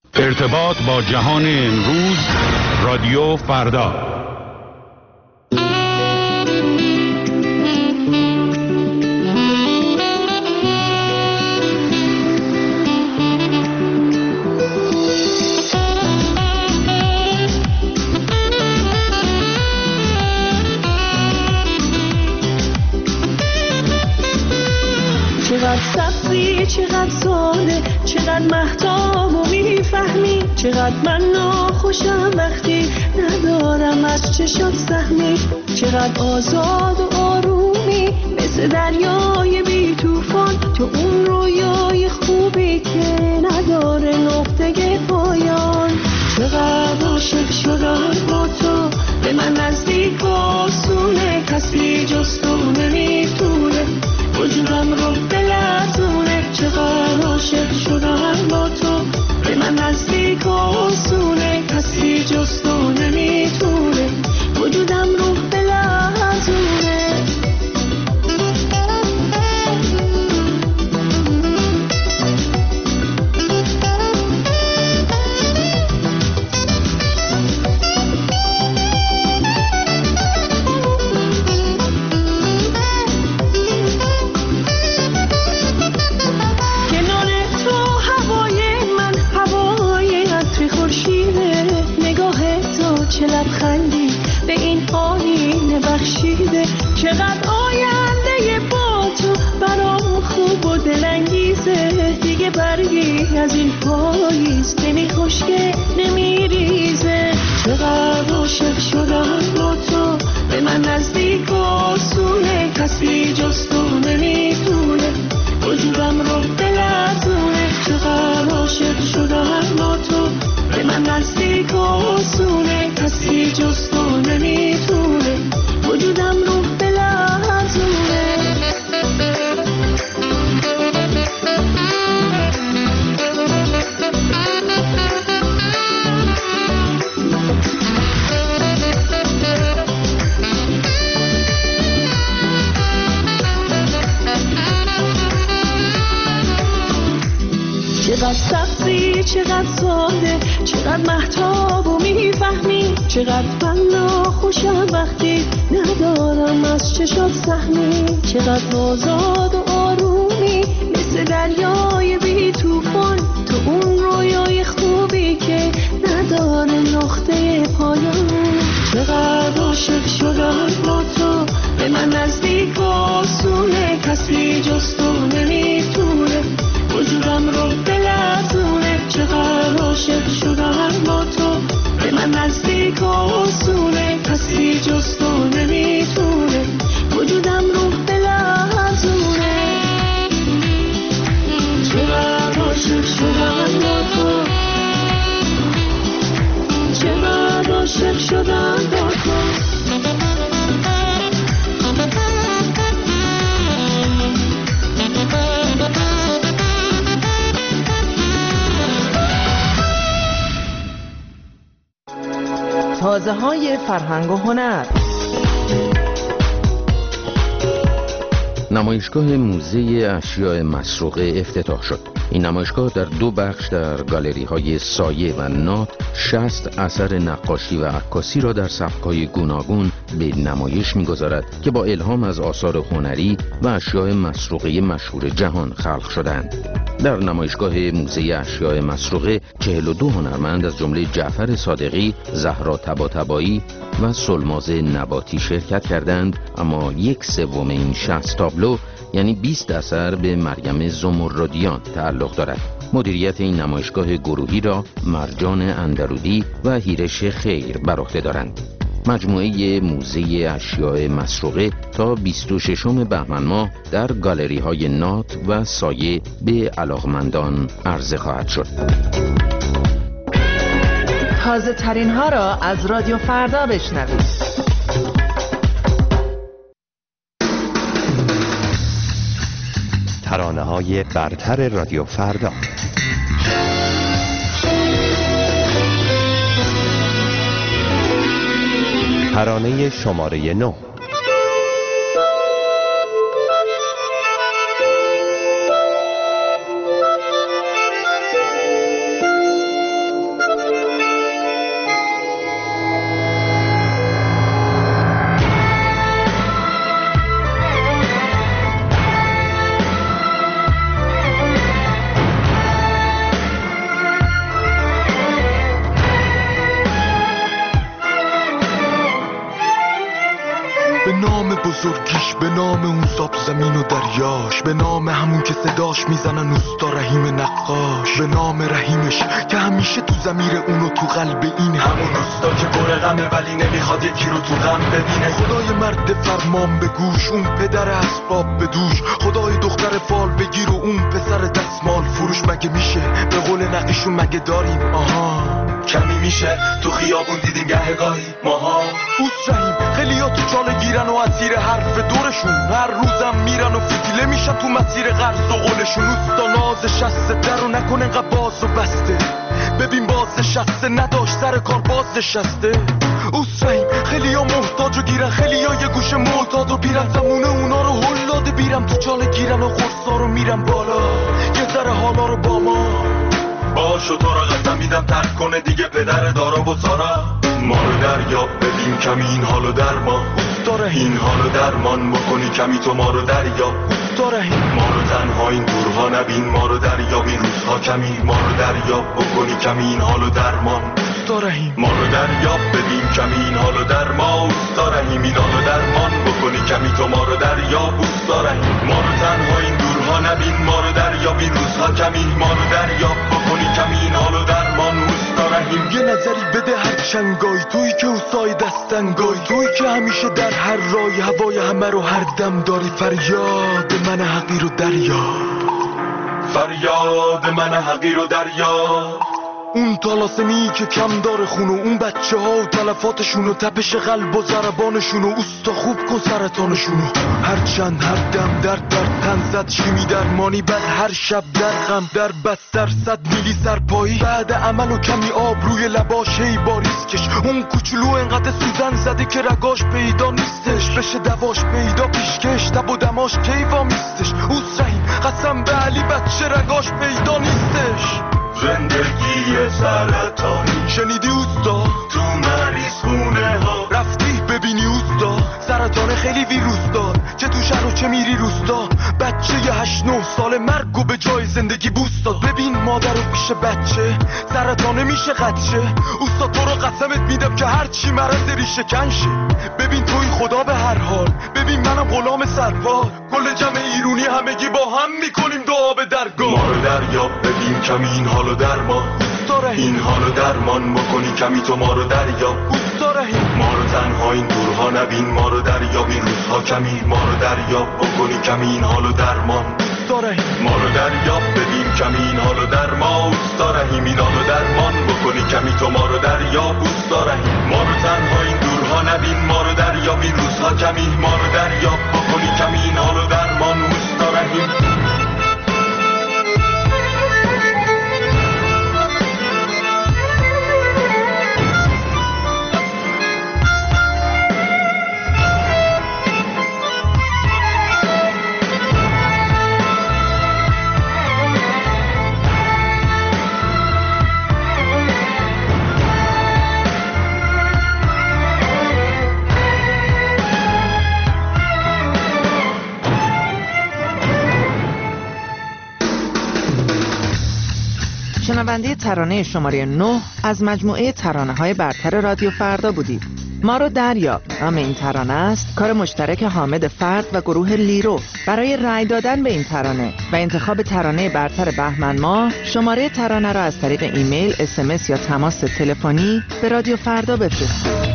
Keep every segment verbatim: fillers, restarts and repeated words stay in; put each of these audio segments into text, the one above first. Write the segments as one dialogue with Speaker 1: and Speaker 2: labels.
Speaker 1: ارتباط با جهان امروز، رادیو فردا.
Speaker 2: چقدر سبزی، چقدر ساده، چقدر مهتاب و میفهمی، چقدر من ناخوشم وقتی ندارم از چشات سهمی، چقدر آزاد و آرومی مثل دریای بی توفان، تو اون رویای خوبی که نداره نقطه پایان. چقدر عاشق شدم با تو، به من نزدیک آسونه، کسی جز تو نمیتونه وجودم رو بلرزونه. چقدر عاشق شدم با تو، به من نزدیک آسونه، کسی جز تو نمیتونه وجودم رو بلرزونه. چه لبخندی به این آینه بخشیده، چقدر آینده با تو برام خوب و دلانگیزه. دیگه برگی از این پاییز نمیخشکه نمیریزه. چقدر عاشق شدم با تو، به من نزدیک آسونه، کسی جز تو نمیتونه وجودم رو بلرزونه. چقدر عاشق شدم با تو، به من نزدیک آسونه، کسی جز تو نمیتونه وجودم رو بلرزونه. چقدر سبزی، چقدر ساده، چقدر مهتاب و میفهمی، چقدر من ناخوشم وقتی ندارم از چشات سهمی، چقدر آزاد و آرومی مثل دریای بی توفان، تو اون رویای خوبی که نداره نقطه پایان. چقدر عاشق شدم با تو، به من نزدیک آسونه، کسی جز تو نمیتونه وجودم رو بلرزونه. چقدر عاشق شدم با تو، به من نزدیک آسونه، کسی جز تو نمیتونه وجودم رو بلرزونه. چقدر عاشق شدم با تو، چقدر عاشق شدم با تو.
Speaker 3: تازه های فرهنگ و هنر.
Speaker 4: نمایشگاه موزه اشیاء مسروقه افتتاح شد. این نمایشگاه در دو بخش در گالری های سایه و نات شصت اثر نقاشی و عکاسی را در سبک‌های گوناگون به نمایش می‌گذارد که با الهام از آثار هنری و اشیاء مسروقه مشهور جهان خلق شدند. در نمایشگاه موزه اشیاء مسروقه چهل و دو هنرمند از جمله جعفر صادقی، زهرا طباطبایی و سلماز نباتی شرکت کردند، اما یک سوم این شصت تابلو یعنی بیست اثر به مریم زمردیان تعلق دارد. مدیریت این نمایشگاه گروهی را مرجان اندرودی و هیرش خیر بر عهده دارند. مجموعه موزه اشیاء مسروقه تا بیست و ششم بهمن ماه در گالری های نات و سایه به علاقمندان عرضه خواهد شد.
Speaker 3: تازه ترین ها را از رادیو فردا بشنوید.
Speaker 5: ترانه های برتر رادیو فردا. ترانه شماره نه.
Speaker 6: بزرگیش، به نام اون ساب زمین و دریاش، به نام همون که صداش میزنن اوستا رحیم نقاش، به نام رحیمش که همیشه تو ضمیر اونو تو قلب این همون اوستا که پر غمه ولی نمیخواد یکی رو تو غم ببینه. خدای مرد فرمان به گوش، اون پدر اسباب به دوش، خدای دختر فال بگیر و اون پسر دستمال فروش. مگه میشه به قول نقیشون مگه داریم آها کمی میشه تو خیابون دیدیم گهگاهی ماها. اوس رحیم خیلی ها تو چاله گیرن و اسیر حرف دورشون، هر روزم میرن و فتیله میشن تو مسیر قرض و قولشون. اوستا ناز شسته در رو نکن انقدر باز و بسته، ببین باز شسته نداشت سر کار باز نشسته. اوس رحیم خیلی ها محتاج و گیرن، خیلی ها یه گوشه معتاد و بیرن، زمونه اونا رو هلاده بیرم تو چاله گیرن و قرصا رو میرن بالا یه ذره حالا رو با ما باشو. تو را قسم میدم ترک کنه دیگه پدر دارا و سارا. ما رو دریا ببین کمی این حالو درمان، داره این حالو درمان بکنی کمی تو ما رو دریا. داره ما رو تنها این دورها نبین، ما رو دریا بین روزها کمی، ما رو دریا بکنی کمی این حالو درمان. داره ما رو دریا ببین کمی این حالو درمان، داره این حالو درمان بکنی کمی تو ما رو دریا. داره ما رو تنها این دورها نبین، ما رو دریا بین روزها کمی، ما رو دریا بکنی کمی این حالو درمان. داریم یه نظری بده هر چنگای، توی که اوسای دستنگای، توی که همیشه در هر رای هوای همه رو هر دم داری. فریاد من حقیر و دریا، فریاد من حقیر و دریا. اون تالاسمی که کم داره خونو، اون بچه ها و تلفاتشون و تپش قلب و ضربانشون و اوستا خوب کن سرطانشونو. هر چند هر دم در در تن زد شیمی درمانی، بعد هر شب در غم در بستر صد میلی سرپایی، بعد عمل و کمی آب روی لباش هی باریز کش. اون کوچولو انقدر سوزن زده که رگاش پیدا نیستش، بشه دواش پیدا پیشکش تب و دماش کیوا میستش. اوس رحیم قسم به علی بچه رگاش پیدا نیستش. زندگی سرطانی شنیدی اوستا تو مریض خونه ها، رفتی ببینی اوستا سرطان خیلی ویروس دار، چه تو شهر و چه میری روستا. بچه یه هشت نه ساله مرگ و به جای زندگی بوست داد. ببین مادر و پیش بچه سرطانه میشه قدشه. اوستا تو رو قسمت میدم که هر چی مرض ریشه کنشه. ببین توی خدا به هر حال، ببین منم غلام سرپا، کل جمع ایرونی همگی با هم میکنیم دعا به درگاه. ما رو دریا ببین کمی این حالو درمان، این حالو درمان بکنی کمی تو ما رو دریا. ما رو تنها این دورها نبین، ما رو دریا بین روزها کمی، ما رو دریا بکنی کمی این حالو درمان. ما رو دریا ببین کمی این حالو درمان، دارهیم این حالو درمان بکنی کمی تو ما رو دریا. بوست دارهیم ما رو تنها این دورها نبین، ما رو دریا بین روزها کمی، ما رو دریا بکنی کمی این حالو درمان. بوست دارهیم
Speaker 3: شنونده ترانه شماره نه از مجموعه ترانه های برتر رادیو فردا بودید. ما رو دریا نام این ترانه است، کار مشترک حامد فرد و گروه لیرو. برای رأی دادن به این ترانه و انتخاب ترانه برتر بهمن ماه، شماره ترانه را از طریق ایمیل، اس ام اس یا تماس تلفنی به رادیو فردا بفرستید.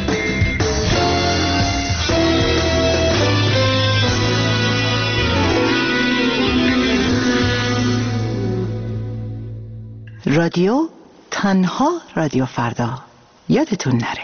Speaker 7: رادیو تنها رادیو فردا یادتون نره.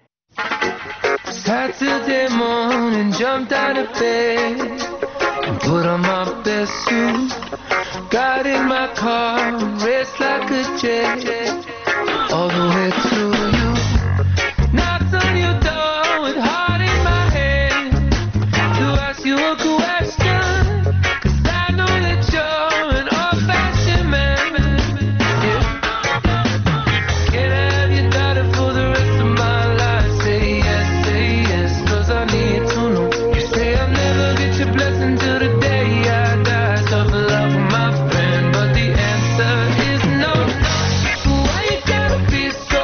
Speaker 8: Saturday morning, jumped out of bed and put on my best suit. Got in my car, raced like a jet all the way to you. Knocked on your door with heart in my hand to ask you a question, 'cause I know that you're an old-fashioned man. Yeah. Can I have your daughter for the rest of my life? Say yes, say yes, 'cause I need to know. You say I'll never get your blessing till the day I die. Tough love, my friend, but the answer is no. Why you gotta be so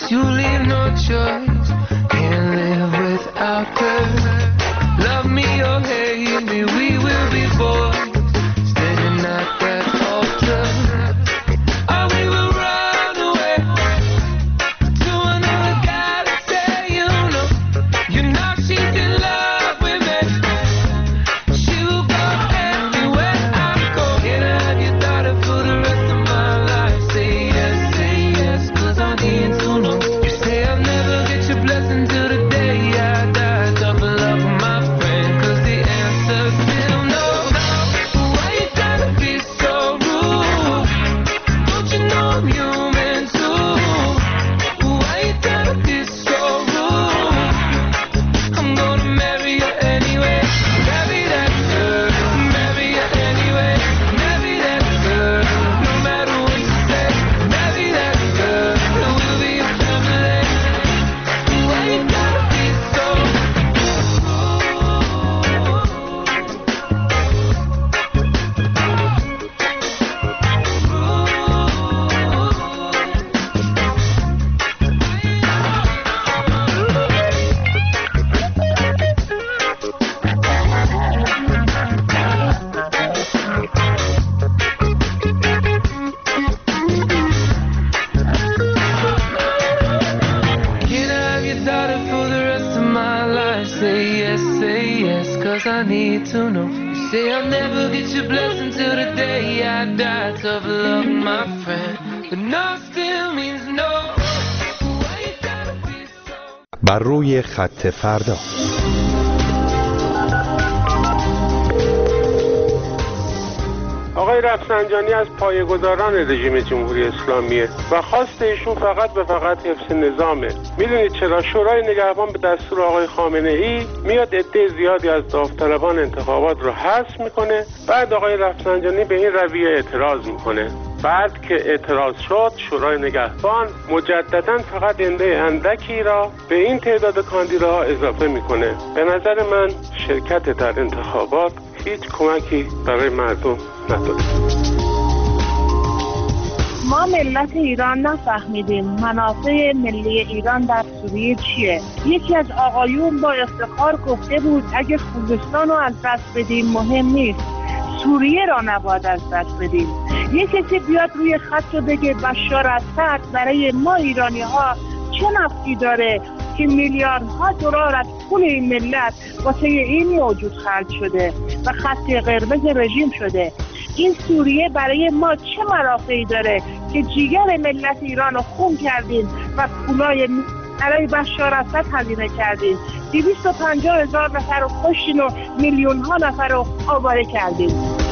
Speaker 8: you leave no choice. Can't live without her. Love me or hate me, we will be boys standing at that altar. Or we will run away to another galaxy. You know, you know she's in love with me. She will go everywhere I go. Can I have your daughter for the rest of my life? Say yes, say yes, cause I need to know. You say I'll never get your blessing till the day I die. Tough love for my friend, cause the answer's still no. Why you gotta be so rude? Don't you know I'm human too? Why you gotta be so rude? I'm gonna marry you anyway. Marry that girl, marry you anyway. Marry that girl, no matter what you say. Marry that girl, we'll be a family. Why you gotta be so rude? Can I have your daughter for the rest of my life? Say yes, say yes, cause I need to know. You say I'll never get your blessing till the day I die. Tough love, my friend, but no still means no. Why you gotta be so...
Speaker 5: بر روی خط فردا.
Speaker 9: آقای رفسنجانی از پایه‌گذاران رژیم جمهوری اسلامیه و خواست ایشون فقط به فقط حفظ نظامه. میدونید چرا؟ شورای نگهبان به دستور آقای خامنه ای میاد عده زیادی از داوطلبان انتخابات رو حذف میکنه، بعد آقای رفسنجانی به این رویه اعتراض میکنه. بعد که اعتراض شد، شورای نگهبان مجددا فقط عده اندکی را به این تعداد کاندیداها اضافه میکنه. به نظر من شرکت در انتخابات هیچ کمکی برای مردم نداره.
Speaker 10: ما ملت ایران نفهمیدیم منافع ملی ایران در سوریه چیه. یکی از آقایون با افتخار گفته بود اگه خوزستان رو از دست بدیم مهم نیست، سوریه را نباید از دست بدیم. یه کسی بیاد روی خط رو بگه بشار اسد برای ما ایرانی ها چه نفعی داره که میلیاردها دلار از پول این ملت واسه این موجود خرج شده و خط قرمز رژیم شده. این سوریه برای ما چه منافعی داره که جیگر ملت ایران رو خون کردین و پولای برای بشار اسد هزینه کردین، دویست و پنجاه هزار نفر رو کشتین و میلیون ها نفر رو آواره کردین.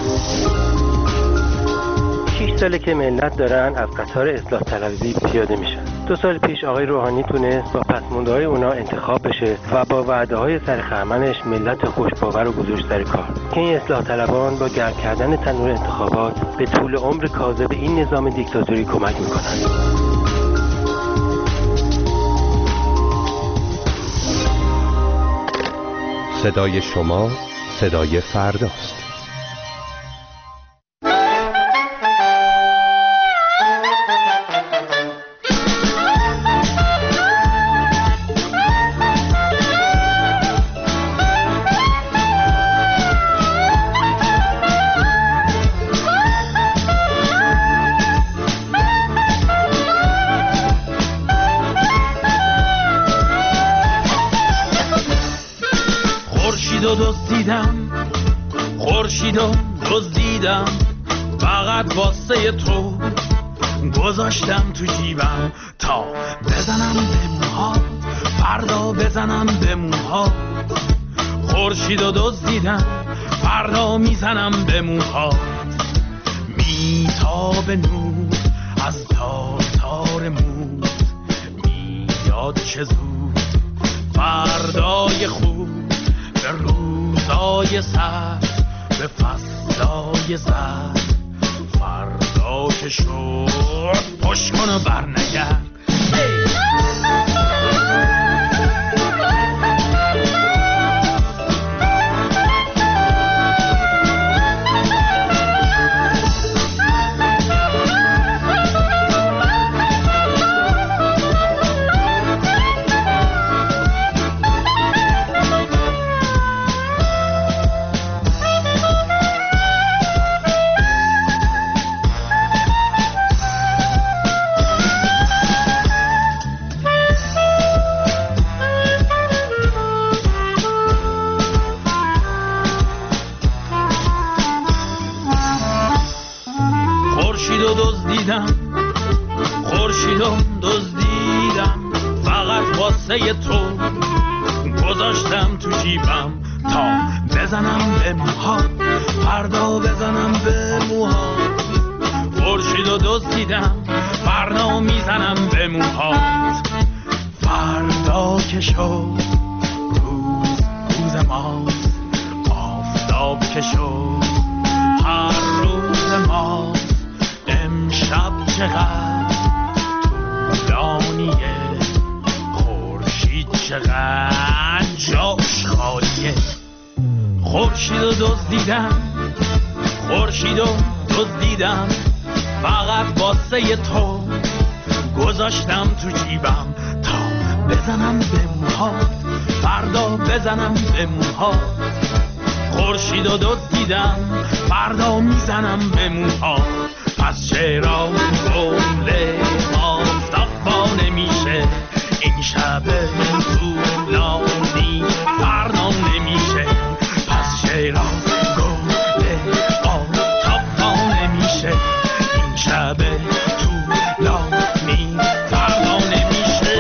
Speaker 11: شش ساله که ملت دارن از قطار اصلاح طلبی پیاده میشن. دو سال پیش آقای روحانی تونست با پسمانده های اونا انتخاب بشه و با وعده های سر خرمنش ملت خوشباور رو گذاشت سر کار. که این اصلاح طلبان با گرم کردن تنور انتخابات به طول عمر کاذب این نظام دیکتاتوری کمک میکنن.
Speaker 5: صدای شما صدای فرداست.
Speaker 12: خورشیدو دزدیدم فقط واسه تو گذاشتم تو جیبم تا بزنم به موها، فردا بزنم به موها. خورشیدو دزدیدم فردا میزنم به موها. میتاب نور از تار تار موت، میاد چه زود فردای خوب، به روزای سر به فصلای زر. فردا که شد پشت کن و برنگرد. خورشید و دزدیدم خورشید و دزدیدم فقط واسه تو گذاشتم تو جیبم تا بزنم به موهات فردا بزنم به موهات خورشید و دزدیدم فردا میزنم به موهات فردا که شد روز روز ماست آفتاب که شد هر روز ماست امشب چقدر طولانیه خورشید چقدر جاش خالیه خورشید و دزدیدم خورشید و دزدیدم فقط واسه تو گذاشتم تو جیبم تا بزنم به موهات فردا بزنم به موهات خورشید و دزدیدم فردا میزنم به موهات پس چرا گل آفتاب وا نمیشه این شب طولانی فردا نمیشه پس چرا گل آفتاب وا نمیشه این شب طولانی فردا نمیشه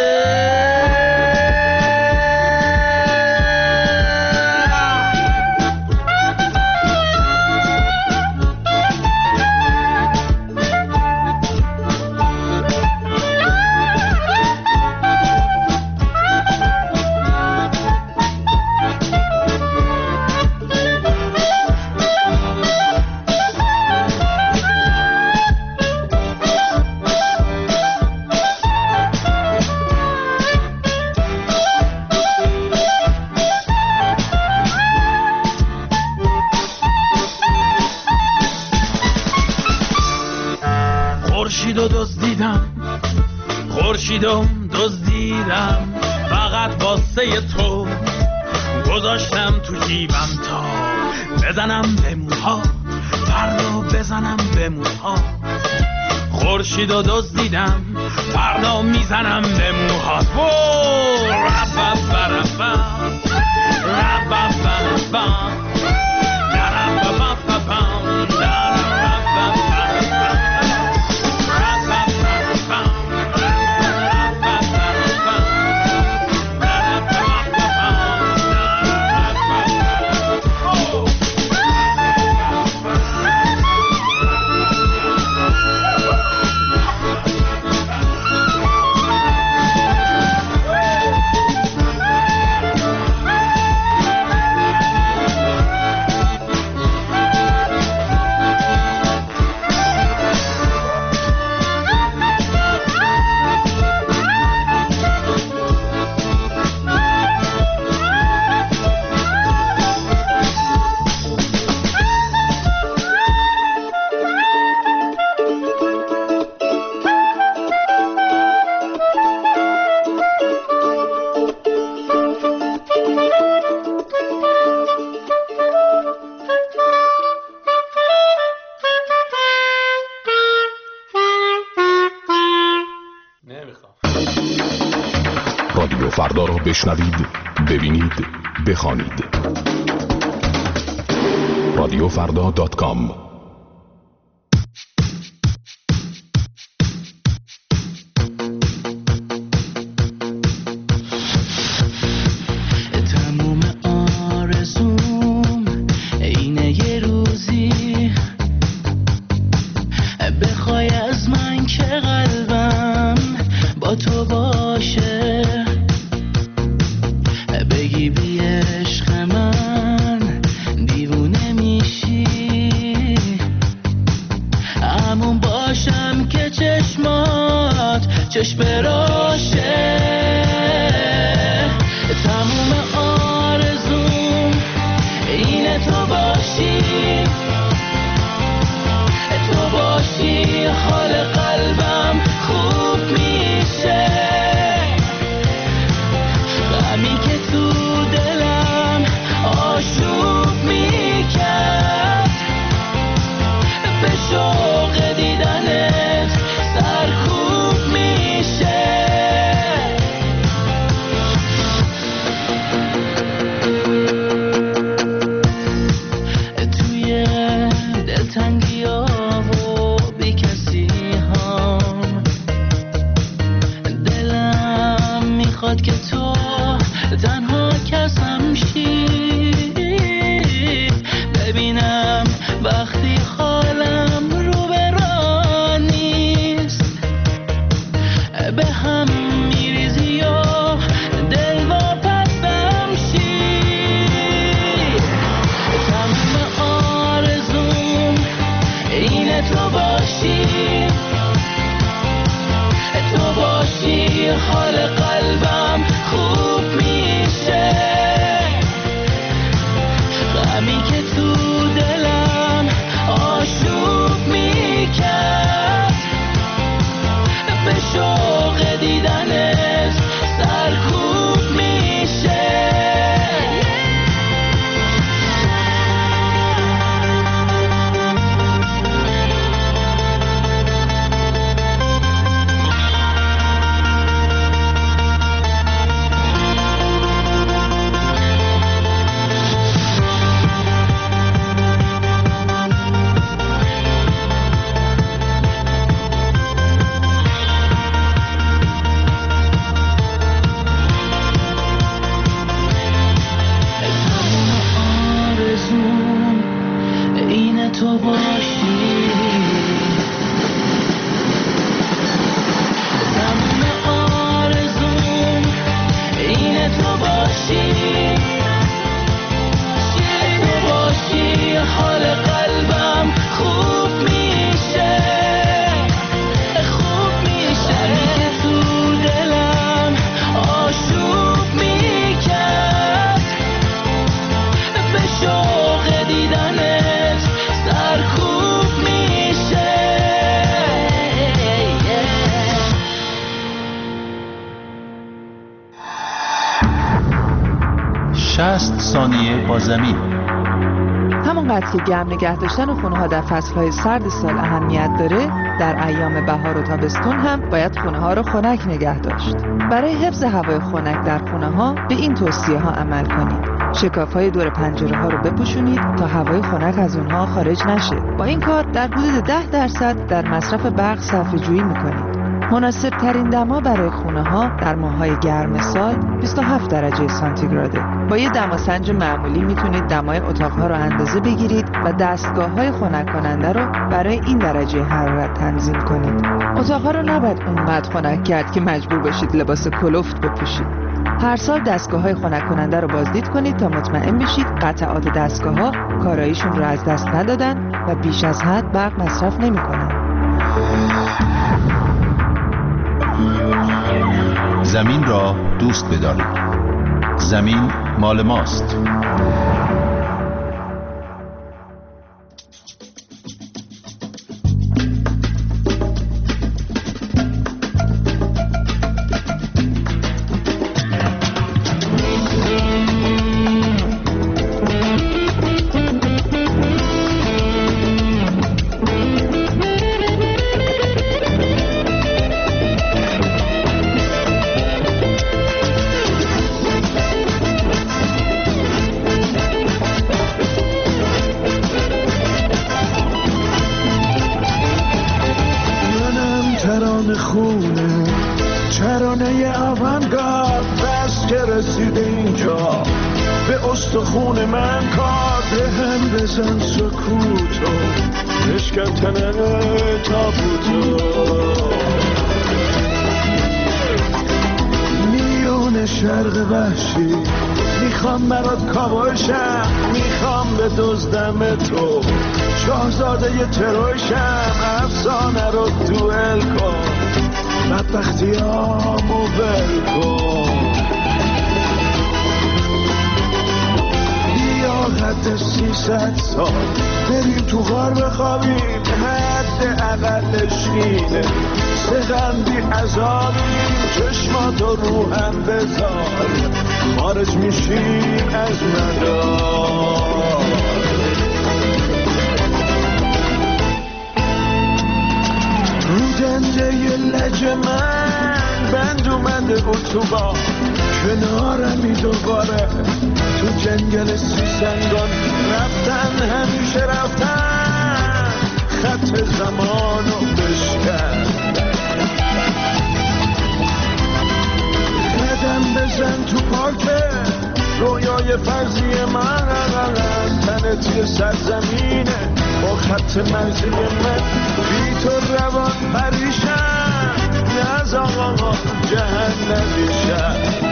Speaker 12: خورشید و دزدیدم خورشید و دزدیدم فقط واسه تو گذاشتم تو جیبم تا بزنم به موهات فردا بزنم به موهات خورشید و دزدیدم فردا میزنم به موهات
Speaker 13: رادیو فردا را بشنوید، ببینید، بخوانید. رادیو فردا دات کام.
Speaker 2: چشم راشه تموم آرزوم اینه تو باشی، تو باشی حال قلبم خوب میشه، غمی که تو دلم آشوب میکرد به شوق دیدنت سرکوب میشه. توی دلتنگی ها و
Speaker 14: ثانیه با زمین.
Speaker 3: همونقدر که گرم نگه داشتن خونه ها در فصلهای سرد سال اهمیت داره، در ایام بهار و تابستون هم باید خونه ها رو خنک نگه داشت. برای حفظ هوای خنک در خونه ها به این توصیه ها عمل کنید. شکاف های دور پنجره ها رو بپوشونید تا هوای خنک از اونها خارج نشه. با این کار در حدود ده درصد در مصرف برق صرفه جویی میکنید. مناسب ترین دما برای خونه ها در ماه‌های گرم سال بیست و هفت درجه سانتیگراده. با یه دماسنج معمولی میتونید دمای اتاقها رو اندازه بگیرید و دستگاه‌های خنک کننده رو برای این درجه حرارت تنظیم کنید. اتاقها رو نباید اونقدر خنک کرد که مجبور باشید لباس کلفت بپوشید. هر سال دستگاه‌های خنک کننده رو بازدید کنید تا مطمئن بشید قطعات دستگاه‌ها کاراییشون رو از دست ندادن و بیش از حد برق مصرف نمی‌کنن.
Speaker 14: زمین را دوست بدارید. زمین مال ماست.
Speaker 15: خون من کار به هم بزن سکوتو بشکن تنه تابوتو میون شرق وحشی میخوام برات کابوشم میخوام به دزدم تو شاهزاده ی تروشم افسانه رو دوئل کن بدبختیامو ول کن حد سیصد سال بریم تو غار بخوابیم حد اقلش اینه سغندی عذابیم چشماتو رو هم بذار خارج میشیم از مدار رو دنده ی لج من بند اومده اتوبان کنارمی دوباره تو جنگل سیسنگان رفتن همیشه رفتن خط زمانو بشکن قدم بزن تو پارک رویای فرضی من تنت یه سرزمینه با خط مرزی من بی تو روان پریشن نز آقا جهنمیشن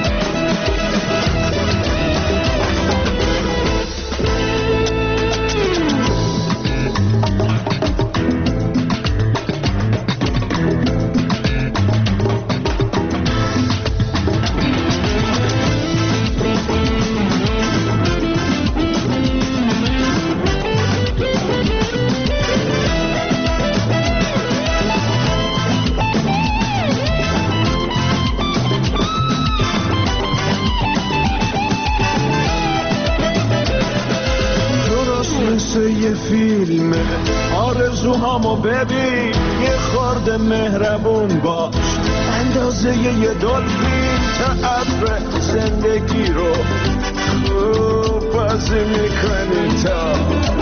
Speaker 15: یه فیلمه آرزوهامو ببین یه خورده مهربون باش اندازه یه دلفین تا ابر زندگی رو خوب بازی میکنی تا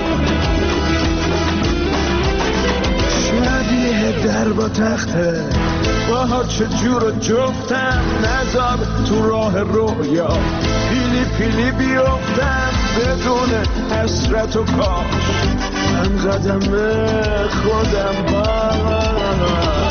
Speaker 15: شبیه در با تخته باها چجور جفتم نذار تو راه رویا پیلی پیلی بیفتم بدون حسرت و کاش من قدم خودم با